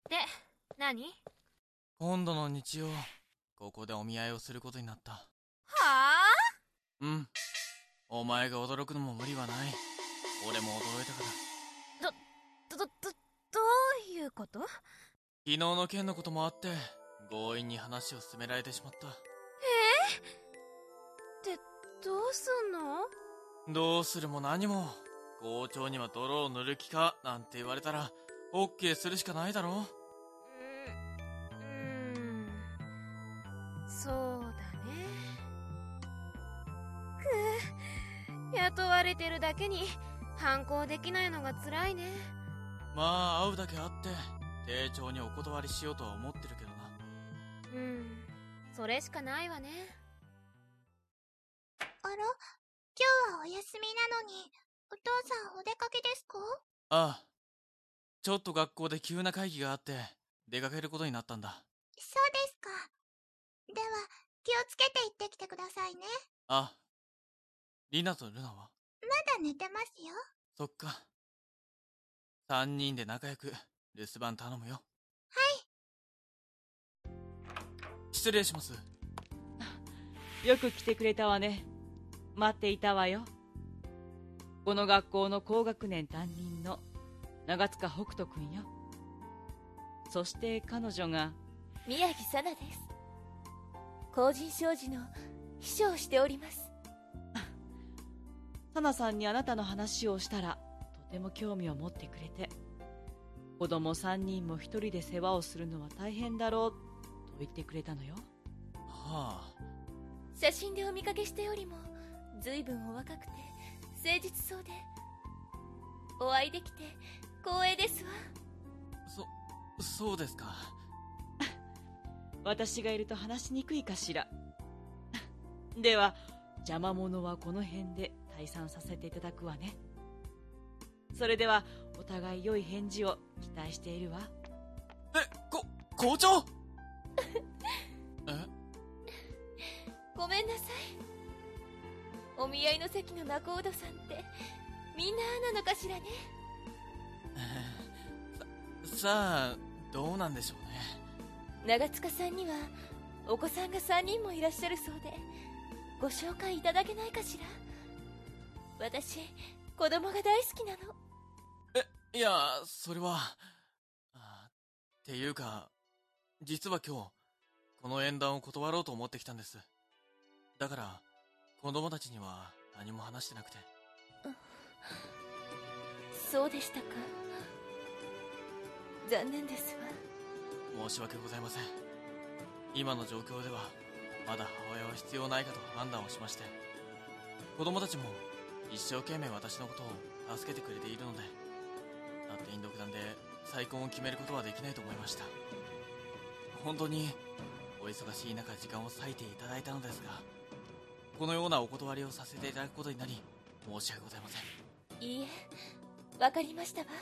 で、何？ 今度の日曜、ここでお見合いをすることになった。 はあ？ うん。お前が驚くのも無理はない。俺も驚いたから。 どういうこと？ 昨日の件のこともあって、強引に話を進められてしまった。 ってどうすんの？ どうするも何も、校長には泥を塗る気かなんて言われたら、オッケーするしかないだろ。 そうだね。雇われてるだけに反抗できないのが辛いね。 まあ会うだけ会って丁重にお断りしようとは思ってるけどな。 それしかないわね。 あら、今日はお休みなのにお父さんお出かけですか？ ああ、ちょっと学校で急な会議があって出かけることになったんだ。 そうですか。では気をつけて行ってきてくださいね。 あ、リナとルナは？ まだ寝てますよ。 そっか。3人で仲良く留守番頼むよ。 はい。 失礼します。 よく来てくれたわね。待っていたわよ。この学校の高学年担任の長塚北斗くんよ。そして彼女が宮城紗奈です。後陣商事の秘書をしております。 紗奈さんにあなたの話をしたらとても興味を持ってくれて、子供3人も一人で世話をするのは大変だろうと言ってくれたのよ。 はあ。 写真でお見かけしておりも随分お若くて誠実そうで、お会いできて光栄ですわ。 そうですか。 私がいると話しにくいかしら。では邪魔者はこの辺で退散させていただくわね。それではお互い良い返事を期待しているわ。 校長ごめんなさい。お見合いの席の仲人さんってみんななのかしらね。 さあどうなんでしょうね。 長塚さんにはお子さんが3人もいらっしゃるそうで、ご紹介いただけないかしら。私子供が大好きなの。 いやそれはっていうか、実は今日この縁談を断ろうと思ってきたんです。だから子供たちには何も話してなくて。 そうでしたか。残念ですわ。 申し訳ございません。今の状況ではまだ母親は必要ないかと判断をしまして、子供たちも一生懸命私のことを助けてくれているので、たって陰独断で再婚を決めることはできないと思いました。本当にお忙しい中時間を割いていただいたのですが、このようなお断りをさせていただくことになり申し訳ございません。 いいえ、わかりましたわ。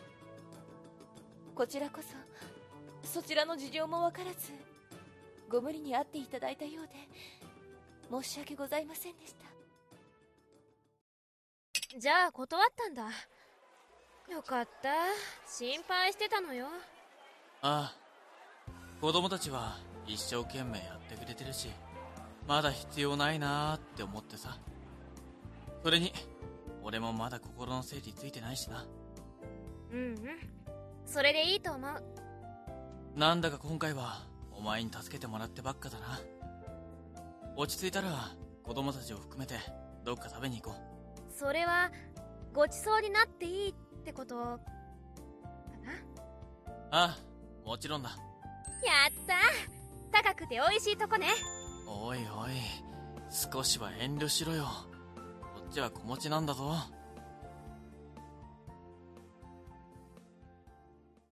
こちらこそそちらの事情もわからずご無理に会っていただいたようで申し訳ございませんでした。 じゃあ断ったんだ。よかった。心配してたのよ。 ああ、子供たちは一生懸命やってくれてるし、まだ必要ないなーって思ってさ。それに俺もまだ心の整理ついてないしな。 それでいいと思う。 なんだか今回はお前に助けてもらってばっかだな。落ち着いたら子供たちを含めてどっか食べに行こう。 それはごちそうになっていいってことかな。 ああ、もちろんだ。 やったー。高くて美味しいとこね。 おいおい、少しは遠慮しろよ。こっちは子持ちなんだぞ。